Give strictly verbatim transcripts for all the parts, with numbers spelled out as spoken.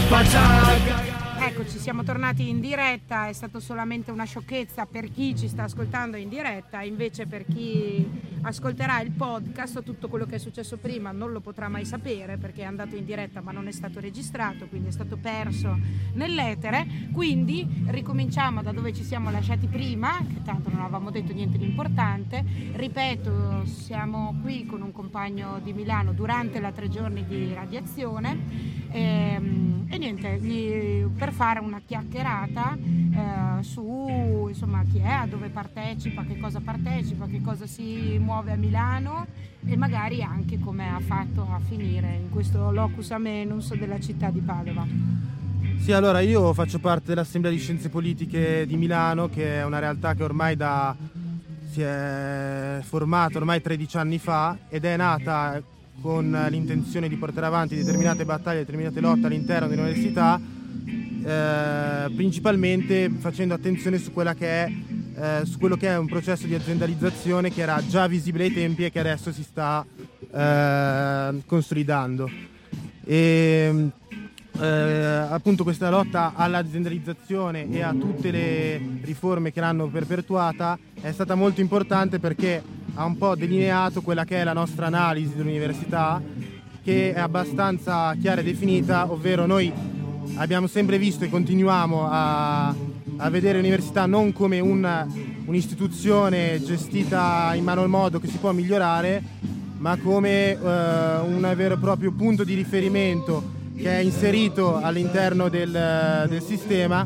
Eccoci, siamo tornati in diretta, è stato solamente una sciocchezza per chi ci sta ascoltando in diretta, invece per chi ascolterà il podcast tutto quello che è successo prima non lo potrà mai sapere perché è andato in diretta ma non è stato registrato, quindi è stato perso nell'etere. Quindi ricominciamo da dove ci siamo lasciati prima, che tanto non avevamo detto niente di importante. Ripeto, siamo qui con un compagno di Milano durante la tre giorni di radiazione e, e niente, per fare una chiacchierata eh, su insomma chi è, a dove partecipa, che cosa partecipa, che cosa si muove a Milano e magari anche come ha fatto a finire in questo locus amenus della città di Padova. Sì, allora io faccio parte dell'Assemblea di Scienze Politiche di Milano, che è una realtà che ormai da si è formata ormai tredici anni fa ed è nata con l'intenzione di portare avanti determinate battaglie, determinate lotte all'interno dell'università, eh, principalmente facendo attenzione su quella che è eh, su quello che è un processo di aziendalizzazione che era già visibile ai tempi e che adesso si sta eh, consolidando. E eh, appunto questa lotta all'aziendalizzazione e a tutte le riforme che l'hanno perpetuata è stata molto importante perché ha un po' delineato quella che è la nostra analisi dell'università, che è abbastanza chiara e definita, ovvero noi abbiamo sempre visto e continuiamo a, a vedere l'università non come un, un'istituzione gestita in mano al modo che si può migliorare, ma come eh, un vero e proprio punto di riferimento che è inserito all'interno del, del sistema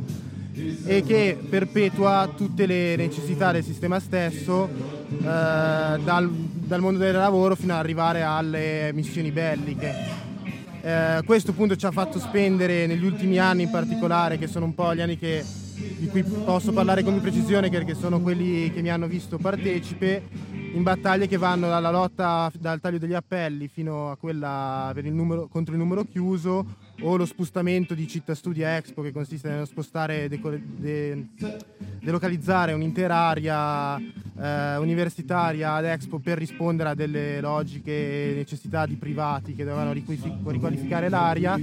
e che perpetua tutte le necessità del sistema stesso, eh, dal, dal mondo del lavoro fino ad arrivare alle missioni belliche. Eh, questo appunto ci ha fatto spendere negli ultimi anni in particolare, che sono un po' gli anni che, di cui posso parlare con più precisione perché sono quelli che mi hanno visto partecipe, in battaglie che vanno dalla lotta dal taglio degli appelli fino a quella per il numero, contro il numero chiuso, o lo spostamento di Città Studi a Expo, che consiste nello spostare, deco- de- delocalizzare un'intera area eh, universitaria ad Expo per rispondere a delle logiche necessità di privati che dovevano riqualific- riqualificare l'area.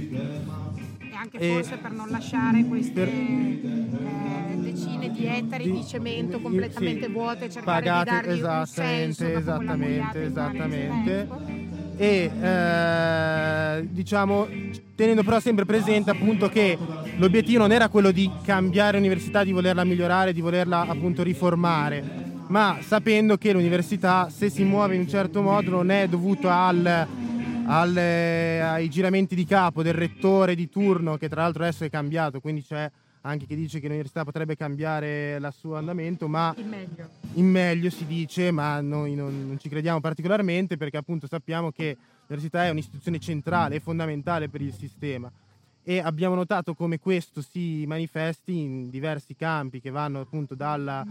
E anche forse e per non lasciare queste per, eh, decine di ettari di, di cemento completamente sì, vuote, cercare pagate, di dargli esattamente, un senso esattamente, esattamente. E eh, diciamo tenendo però sempre presente appunto che l'obiettivo non era quello di cambiare l'università, di volerla migliorare, di volerla appunto riformare, ma sapendo che l'università, se si muove in un certo modo, non è dovuto al Al, ai giramenti di capo del rettore di turno, che tra l'altro adesso è cambiato, quindi c'è anche chi dice che l'università potrebbe cambiare il suo andamento, ma in meglio, in meglio si dice, ma noi non, non ci crediamo particolarmente perché appunto sappiamo che l'università è un'istituzione centrale e fondamentale per il sistema e abbiamo notato come questo si manifesti in diversi campi che vanno appunto dalla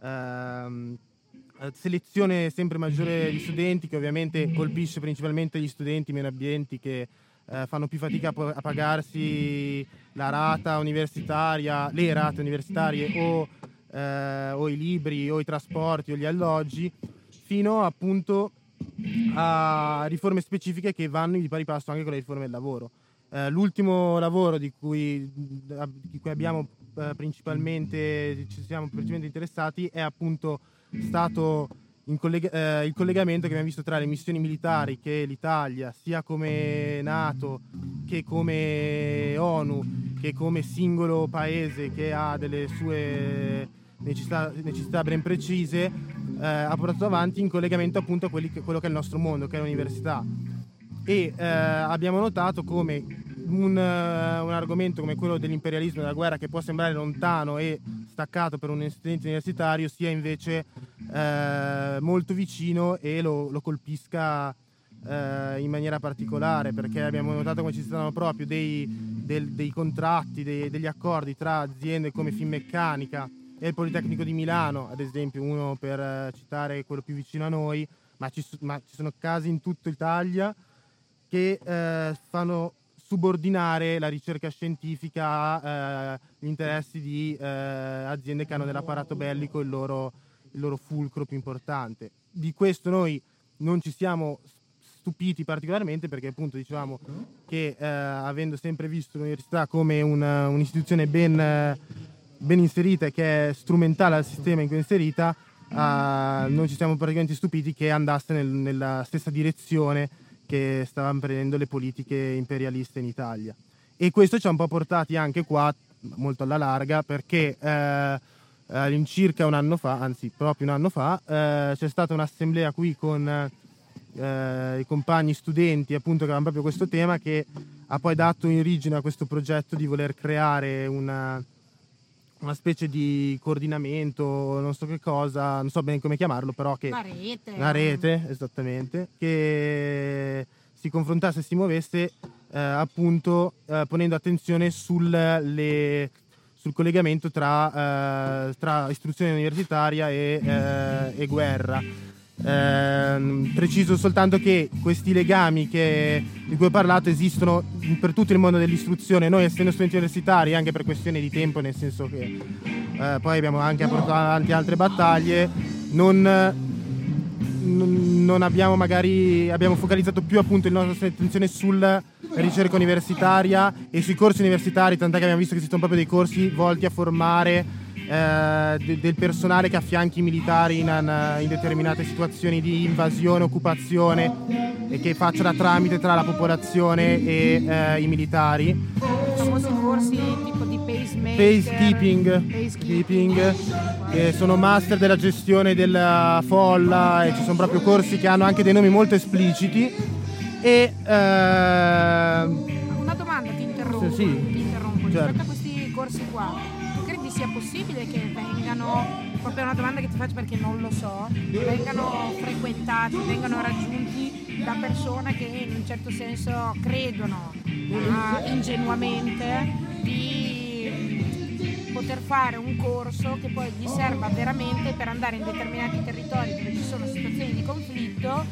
ehm, selezione sempre maggiore di studenti, che ovviamente colpisce principalmente gli studenti meno abbienti che eh, fanno più fatica a, po- a pagarsi la rata universitaria, le rate universitarie o, eh, o i libri o i trasporti o gli alloggi, fino appunto a riforme specifiche che vanno di pari passo anche con le riforme del lavoro. Eh, l'ultimo lavoro di cui, di cui abbiamo eh, principalmente ci siamo principalmente interessati è appunto stato in collega- eh, il collegamento che abbiamo visto tra le missioni militari che l'Italia, sia come NATO che come ONU, che come singolo paese che ha delle sue necessità, necessità ben precise, eh, ha portato avanti in collegamento appunto a quelli che, quello che è il nostro mondo, che è l'università. E eh, abbiamo notato come un, uh, un argomento come quello dell'imperialismo e della guerra, che può sembrare lontano e staccato per un studente universitario, sia invece eh, molto vicino e lo, lo colpisca eh, in maniera particolare, perché abbiamo notato come ci sono proprio dei, del, dei contratti, dei, degli accordi tra aziende come Finmeccanica e il Politecnico di Milano, ad esempio, uno per uh, citare quello più vicino a noi, ma ci, ma ci sono casi in tutta Italia che eh, fanno subordinare la ricerca scientifica agli eh, interessi di eh, aziende che hanno nell'apparato bellico il loro, il loro fulcro più importante. Di questo noi non ci siamo stupiti particolarmente, perché appunto dicevamo che eh, avendo sempre visto l'università come una, un'istituzione ben, eh, ben inserita e che è strumentale al sistema in cui è inserita, eh, non ci siamo praticamente stupiti che andasse nel, nella stessa direzione che stavano prendendo le politiche imperialiste in Italia. E questo ci ha un po' portati anche qua molto alla larga, perché eh, all'incirca un anno fa, anzi proprio un anno fa, eh, c'è stata un'assemblea qui con eh, i compagni studenti appunto che avevano proprio questo tema, che ha poi dato origine a questo progetto di voler creare una, una specie di coordinamento, non so che cosa, non so bene come chiamarlo, però che... Una rete. Una rete, esattamente, che si confrontasse e si muovesse eh, appunto eh, ponendo attenzione sul, le, sul collegamento tra, eh, tra istruzione universitaria e, eh, e guerra. Eh, preciso soltanto che questi legami che, di cui ho parlato esistono per tutto il mondo dell'istruzione. Noi, essendo studenti universitari, anche per questione di tempo, nel senso che eh, poi abbiamo anche portato avanti altre battaglie, non... non abbiamo magari abbiamo focalizzato più appunto la nostra attenzione sulla ricerca universitaria e sui corsi universitari, tant'è che abbiamo visto che esistono proprio dei corsi volti a formare eh, de- del personale che affianchi i militari in, in determinate situazioni di invasione, occupazione, e che faccia da tramite tra la popolazione e eh, i militari. I famosi corsi tipo di pacemaker, Pacekeeping, pacekeeping, keeping, che sono master della gestione della folla, e ci sono proprio corsi che hanno anche dei nomi molto espliciti. E eh... una domanda, ti interrompo, sì, sì. ti interrompo. Certo. Rispetto a questi corsi qua, tu credi sia possibile che vengano, proprio una domanda che ti faccio perché non lo so, vengano frequentati, vengano raggiunti da persone che in un certo senso credono uh, ingenuamente di poter fare un corso che poi gli serva veramente per andare in determinati territori dove ci sono situazioni di conflitto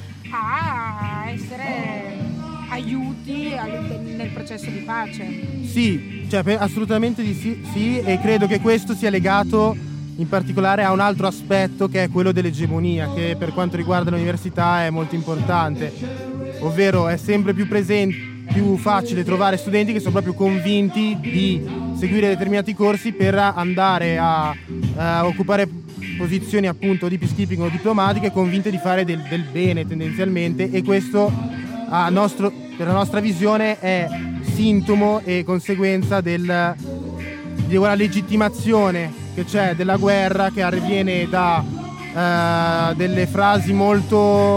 a essere aiuti nel processo di pace? Sì, cioè, assolutamente di sì, sì, e credo che questo sia legato in particolare a un altro aspetto, che è quello dell'egemonia, che per quanto riguarda l'università è molto importante, ovvero è sempre più presente, più facile trovare studenti che sono proprio convinti di seguire determinati corsi per andare a, a occupare posizioni appunto di peacekeeping o diplomatiche, convinte di fare del, del bene tendenzialmente, e questo a nostro, per la nostra visione è sintomo e conseguenza del, di quella legittimazione che c'è della guerra, che avviene da uh, delle frasi molto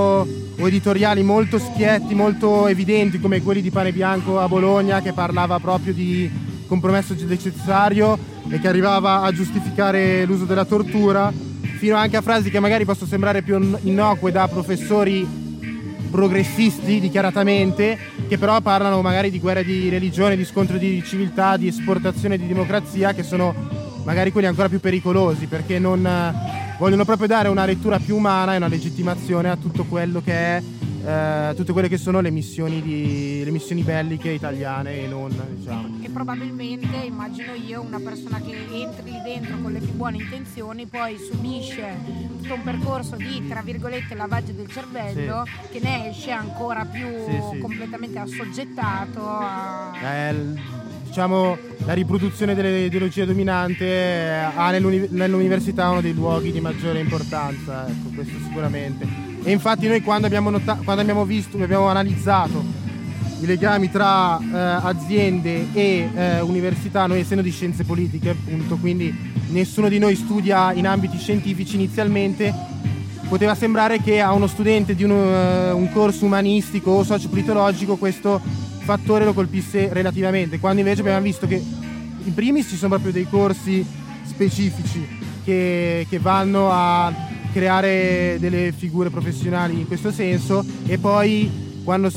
o editoriali molto schietti, molto evidenti, come quelli di Pane Bianco a Bologna, che parlava proprio di compromesso necessario e che arrivava a giustificare l'uso della tortura, fino anche a frasi che magari possono sembrare più innocue da professori progressisti dichiaratamente, che però parlano magari di guerra di religione, di scontro di civiltà, di esportazione di democrazia, che sono magari quelli ancora più pericolosi, perché non vogliono proprio dare una lettura più umana e una legittimazione a tutto quello che è eh, tutte quelle che sono le missioni di le missioni belliche italiane e non, diciamo. Che probabilmente, immagino io, una persona che entri lì dentro con le più buone intenzioni poi subisce tutto un percorso di, tra virgolette, lavaggio del cervello, sì, che ne esce ancora più sì, sì. completamente assoggettato a... Eh, diciamo, la riproduzione dell'ideologia dominante ha nell'uni- nell'università uno dei luoghi di maggiore importanza, ecco, questo sicuramente. E infatti noi quando abbiamo, nota- quando abbiamo visto, abbiamo analizzato i legami tra eh, aziende e eh, università, noi essendo di scienze politiche appunto, quindi nessuno di noi studia in ambiti scientifici, inizialmente poteva sembrare che a uno studente di un, uh, un corso umanistico o sociopolitologico questo fattore lo colpisse relativamente, quando invece abbiamo visto che in primis ci sono proprio dei corsi specifici che, che vanno a creare delle figure professionali in questo senso, e poi quando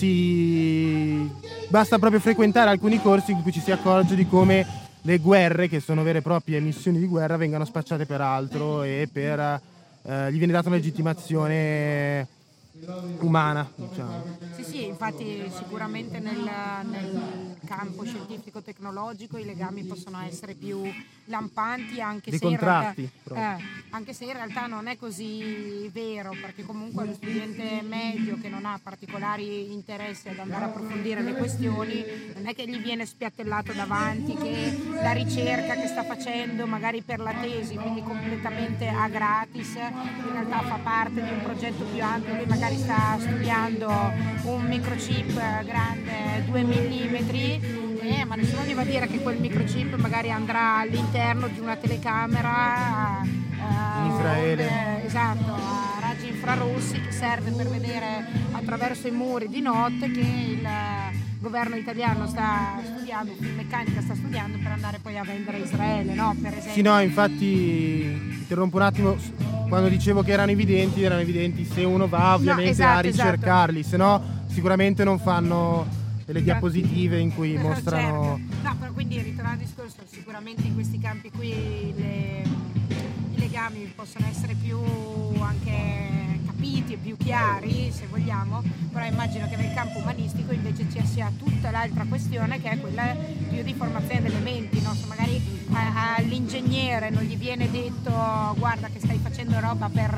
si basta proprio frequentare alcuni corsi in cui ci si accorge di come le guerre, che sono vere e proprie missioni di guerra, vengano spacciate per altro e per eh, gli viene data una legittimazione umana, diciamo. Sì, sì, infatti sicuramente nel, nel campo scientifico-tecnologico i legami possono essere più lampanti, anche dei se, in contratti, realtà, eh, anche se in realtà non è così vero, perché comunque lo studente medio che non ha particolari interessi ad andare a approfondire le questioni non è che gli viene spiattellato davanti che la ricerca che sta facendo magari per la tesi, quindi completamente a gratis, in realtà fa parte di un progetto più ampio. Lui magari sta studiando un microchip grande due millimetri, eh, ma nessuno gli va a dire che quel microchip magari andrà all'interno di una telecamera uh, in Israele, eh, esatto, a raggi infrarossi, che serve per vedere attraverso i muri di notte, che il governo italiano sta studiando, Finmeccanica sta studiando per andare poi a vendere a Israele, no? Per esempio. Sì, no, infatti interrompo un attimo, quando dicevo che erano evidenti, erano evidenti se uno va ovviamente no, esatto, a ricercarli, esatto. Se no sicuramente non fanno delle diapositive in cui mostrano... Certo. No, però quindi ritornando al discorso, sicuramente in questi campi qui le, i legami possono essere più anche capiti e più chiari, se vogliamo, però immagino che nel campo umanistico invece ci sia tutta l'altra questione, che è quella più di formazione delle menti, no? Se magari all'ingegnere non gli viene detto guarda che stai facendo roba per,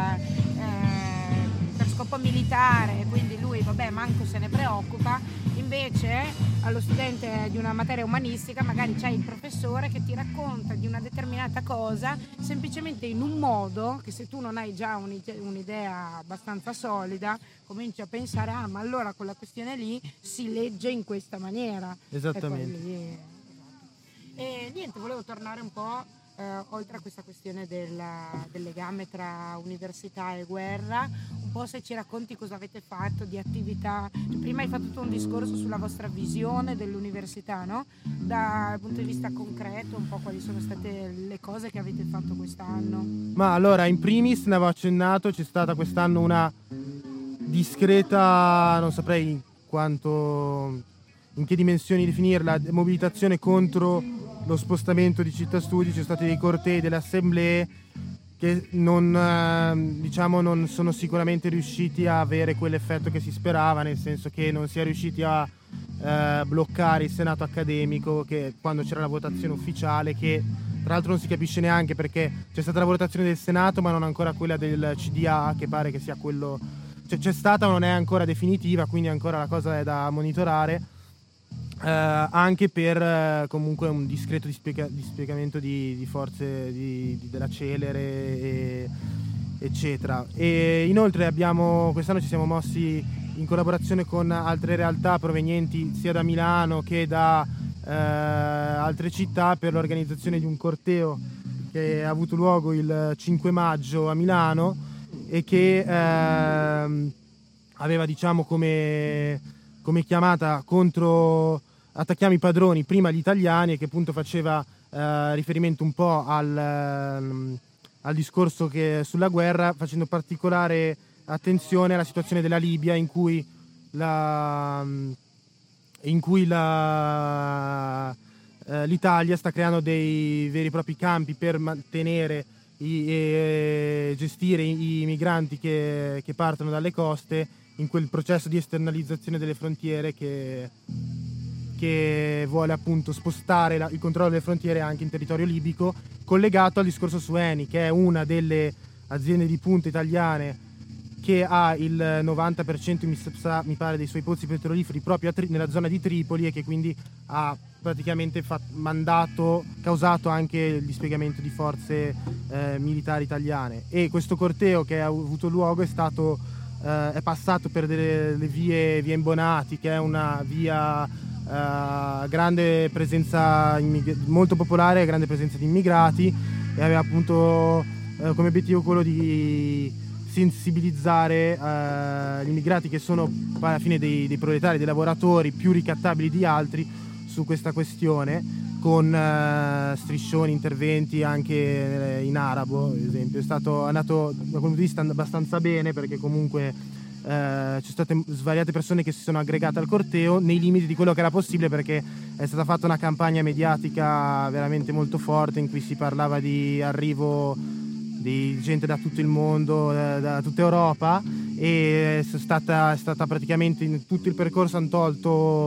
eh, per scopo militare, quindi lui vabbè manco se ne preoccupa, invece allo studente di una materia umanistica magari c'è il professore che ti racconta di una determinata cosa semplicemente in un modo che, se tu non hai già un'idea abbastanza solida, cominci a pensare ah ma allora quella questione lì si legge in questa maniera. Esattamente. E, poi, e niente, volevo tornare un po' eh, oltre a questa questione del, del legame tra università e guerra, un po' se ci racconti cosa avete fatto di attività. Prima hai fatto tutto un discorso sulla vostra visione dell'università, no? Dal punto di vista concreto, un po' quali sono state le cose che avete fatto quest'anno. Ma allora, in primis ne avevo accennato, c'è stata quest'anno una discreta, non saprei quanto, in che dimensioni definirla, mobilitazione contro lo spostamento di città studi. C'è stati dei cortei, delle assemblee che non, diciamo, non sono sicuramente riusciti a avere quell'effetto che si sperava, nel senso che non si è riusciti a eh, bloccare il senato accademico, che quando c'era la votazione ufficiale, che tra l'altro non si capisce neanche perché c'è stata la votazione del Senato ma non ancora quella del C D A, che pare che sia quello, cioè c'è stata ma non è ancora definitiva, quindi ancora la cosa è da monitorare. Eh, anche per eh, comunque un discreto dispiega- dispiegamento di, di forze di, di, della Celere e, eccetera. E inoltre abbiamo quest'anno ci siamo mossi in collaborazione con altre realtà provenienti sia da Milano che da eh, altre città per l'organizzazione di un corteo che ha avuto luogo il cinque maggio a Milano e che eh, aveva, diciamo, come come chiamata contro attacchiamo i padroni, prima gli italiani, e che appunto faceva eh, riferimento un po' al, ehm, al discorso che sulla guerra, facendo particolare attenzione alla situazione della Libia, in cui la, in cui la, eh, l'Italia sta creando dei veri e propri campi per mantenere i, e gestire i, i migranti che, che partono dalle coste, in quel processo di esternalizzazione delle frontiere che, che vuole appunto spostare la, il controllo delle frontiere anche in territorio libico, collegato al discorso su Eni, che è una delle aziende di punta italiane che ha il novanta per cento mi, sa, mi pare dei suoi pozzi petroliferi proprio a tri, nella zona di Tripoli, e che quindi ha praticamente fat, mandato, causato anche il dispiegamento di forze eh, militari italiane. E questo corteo che ha avuto luogo è stato Uh, è passato per delle le vie, via Imbonati, che è una via uh, grande presenza immig- molto popolare, grande presenza di immigrati, e aveva appunto uh, come obiettivo quello di sensibilizzare uh, gli immigrati, che sono alla fine dei, dei proletari, dei lavoratori più ricattabili di altri, su questa questione, con uh, striscioni, interventi anche in arabo, ad esempio. È stato andato da quel punto di vista abbastanza bene, perché comunque uh, ci sono state svariate persone che si sono aggregate al corteo nei limiti di quello che era possibile, perché è stata fatta una campagna mediatica veramente molto forte, in cui si parlava di arrivo di gente da tutto il mondo, da, da tutta Europa, e è stata, è stata praticamente in tutto il percorso hanno tolto Uh,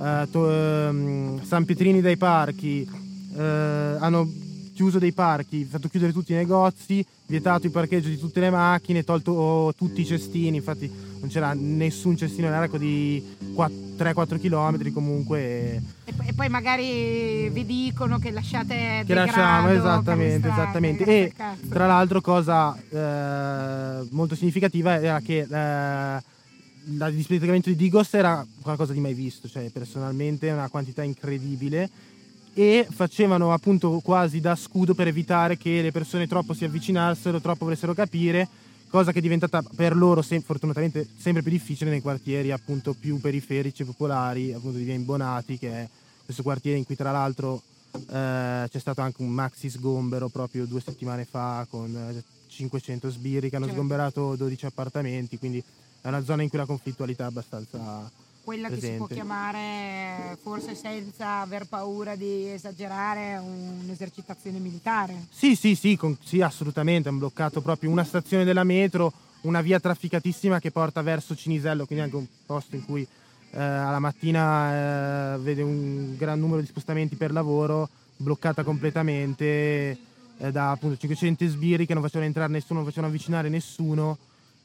eh, to- ehm, San Pietrini dai parchi, eh, hanno chiuso dei parchi, fatto chiudere tutti i negozi, vietato il parcheggio di tutte le macchine, tolto tutti i cestini, infatti non c'era nessun cestino nell'arco di tre quattro chilometri comunque. E... E, poi, e poi magari vi dicono che lasciate che lasciamo, esattamente, strade, esattamente. E tra l'altro cosa eh, molto significativa era che eh, il dispiegamento di Digos era qualcosa di mai visto, cioè personalmente una quantità incredibile, e facevano appunto quasi da scudo per evitare che le persone troppo si avvicinassero, troppo volessero capire, cosa che è diventata per loro sem- fortunatamente sempre più difficile nei quartieri appunto più periferici e popolari, appunto di Via Imbonati, che è questo quartiere in cui tra l'altro eh, c'è stato anche un maxi sgombero proprio due settimane fa con eh, cinquecento sbirri che hanno certo. sgomberato dodici appartamenti, quindi è una zona in cui la conflittualità è abbastanza quella presente. Che si può chiamare, forse senza aver paura di esagerare, un'esercitazione militare. Sì, sì, sì, con, sì, assolutamente. Hanno bloccato proprio una stazione della metro, una via trafficatissima che porta verso Cinisello, quindi anche un posto in cui eh, alla mattina eh, vede un gran numero di spostamenti per lavoro, bloccata completamente eh, da appunto cinquecento sbirri che non facevano entrare nessuno, non facevano avvicinare nessuno.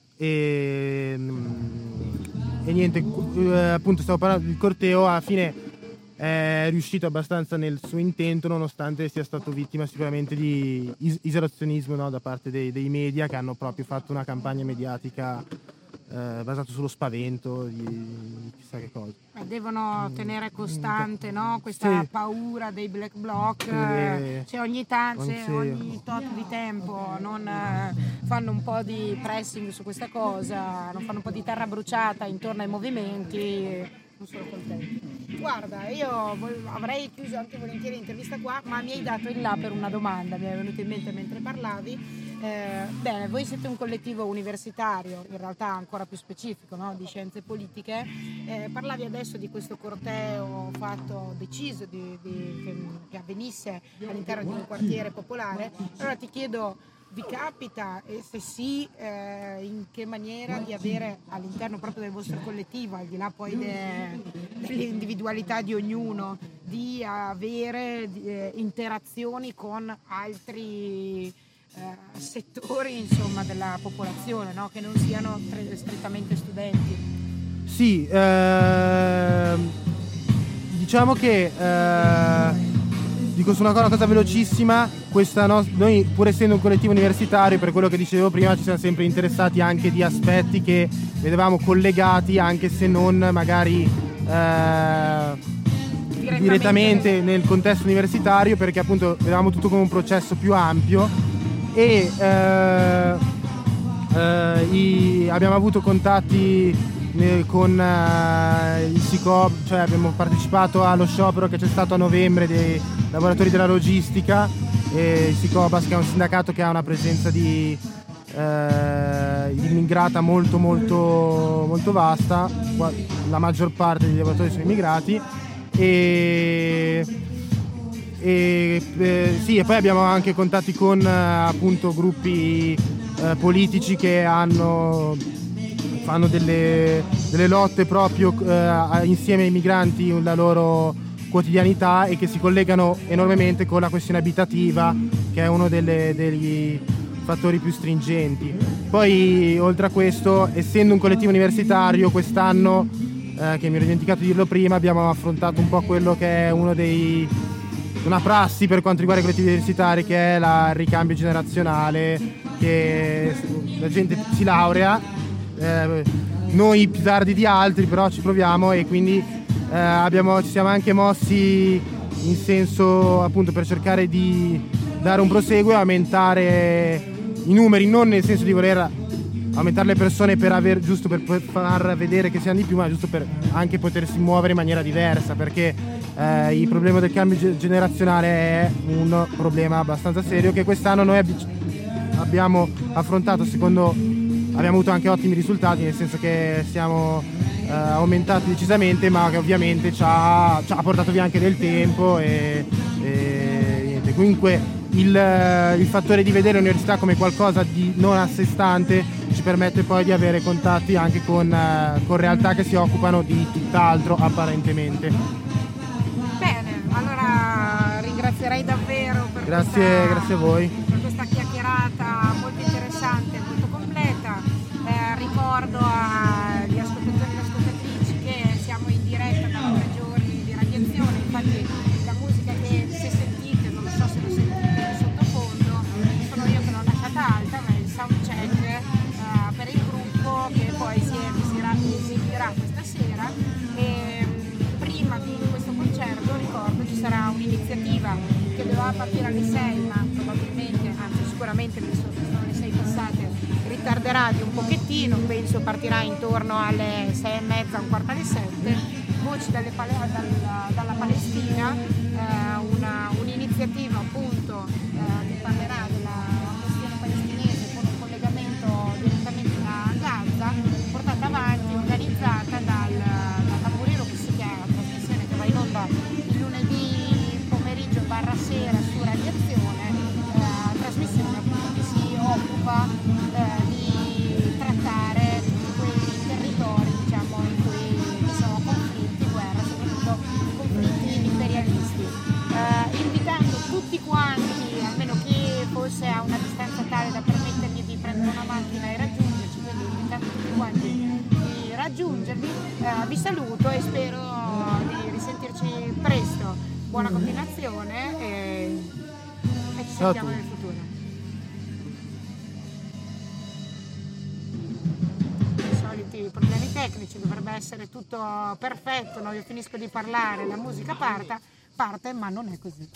E, e niente, eh, appunto stavo parlando del corteo, alla fine è riuscito abbastanza nel suo intento, nonostante sia stato vittima sicuramente di is- isolazionismo, no, da parte dei, dei media, che hanno proprio fatto una campagna mediatica eh, basata sullo spavento di, di chissà che cosa. Devono tenere costante, no? Questa sì. paura dei black bloc, sì. cioè ogni, tanto, sì. ogni tot di tempo non eh, fanno un po' di pressing su questa cosa, non fanno un po' di terra bruciata intorno ai movimenti. Non sono contenta. Guarda, io vol- avrei chiuso anche volentieri l'intervista qua, ma mi hai dato il là per una domanda, mi è venuta in mente mentre parlavi. Eh, bene, voi siete un collettivo universitario, in realtà ancora più specifico, no? Di scienze politiche. Eh, parlavi adesso di questo corteo fatto, deciso di, di, che, che avvenisse all'interno di un quartiere popolare. Allora ti chiedo, vi capita, e se sì, eh, in che maniera, di avere all'interno proprio del vostro collettivo, al di là poi de, delle individualità di ognuno, di avere eh, interazioni con altri eh, settori, insomma, della popolazione, no? Che non siano tre, strettamente studenti? Sì, eh, diciamo che eh, dico su una cosa, una cosa velocissima, questa no, noi pur essendo un collettivo universitario, per quello che dicevo prima, ci siamo sempre interessati anche di aspetti che vedevamo collegati, anche se non magari eh, direttamente. direttamente nel contesto universitario, perché appunto vedevamo tutto come un processo più ampio e eh, eh, i, abbiamo avuto contatti con uh, il S I C O B, cioè abbiamo partecipato allo sciopero che c'è stato a novembre dei lavoratori della logistica, e il S I C O B A S, che è un sindacato che ha una presenza di uh, immigrata molto molto molto vasta, la maggior parte dei lavoratori sono immigrati, e, e, eh, sì, e poi abbiamo anche contatti con uh, appunto gruppi uh, politici che hanno fanno delle, delle lotte proprio eh, insieme ai migranti, la loro quotidianità, e che si collegano enormemente con la questione abitativa, che è uno delle, degli fattori più stringenti. Poi oltre a questo, essendo un collettivo universitario, quest'anno, eh, che mi ero dimenticato di dirlo prima, abbiamo affrontato un po' quello che è uno dei una prassi per quanto riguarda i collettivi universitari, che è la, il ricambio generazionale, che la gente si laurea, Eh, noi più tardi di altri, però ci proviamo, e quindi eh, abbiamo, ci siamo anche mossi in senso appunto per cercare di dare un proseguo e aumentare i numeri, non nel senso di voler aumentare le persone per aver, giusto per far vedere che siamo di più, ma giusto per anche potersi muovere in maniera diversa, perché eh, il problema del cambio generazionale è un problema abbastanza serio che quest'anno noi abbiamo affrontato. Secondo abbiamo avuto anche ottimi risultati, nel senso che siamo eh, aumentati decisamente, ma che ovviamente ci ha, ci ha portato via anche del tempo, e, e niente. Comunque il, il fattore di vedere l'università come qualcosa di non a sé stante ci permette poi di avere contatti anche con, uh, con realtà che si occupano di tutt'altro apparentemente. Bene, allora ringrazierei davvero per, grazie, questa, grazie a voi. per questa chiacchierata molto interessante, molto completa. Eh, ricordo agli ascoltatori e ascoltatrici che siamo in diretta da tre giorni di radiazione, infatti la musica che se sentite, non so se lo sentite in sottofondo, sono io che l'ho lasciata alta, ma è il soundcheck eh, per il gruppo che poi si esibirà, esibirà questa sera. E prima di questo concerto ricordo ci sarà un'iniziativa che doveva partire alle sei, ma probabilmente, anzi sicuramente visto che sono le sei passate, ritarderà di un pochettino, penso partirà intorno alle sei e mezza, un quarto alle sette. Voci dalle pale- dalla, dalla Palestina, eh, una, un'iniziativa appunto eh, che parlerà della questione palestinese con un collegamento direttamente da Gaza, portata avanti, organizzata dal, da Tamburino, che si chiama la trasmissione che va in onda il lunedì pomeriggio barra sera su Radiazione, eh, trasmissione che si occupa eh, di trattare quei territori, diciamo, in cui ci sono conflitti, guerra, soprattutto conflitti imperialisti, eh, invitando tutti quanti, almeno chi fosse a una distanza tale da permettergli di prendere una macchina e raggiungerci, quindi invitando tutti quanti di raggiungervi. Eh, vi saluto e spero di risentirci presto. Buona continuazione e, e ci sentiamo nel futuro. I problemi tecnici, dovrebbe essere tutto perfetto, no? Io finisco di parlare, la musica parte, parte, ma non è così.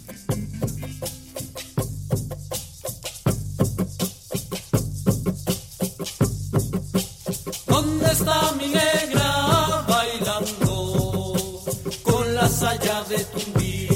¿Dónde está mi negra bailando con la saya de tu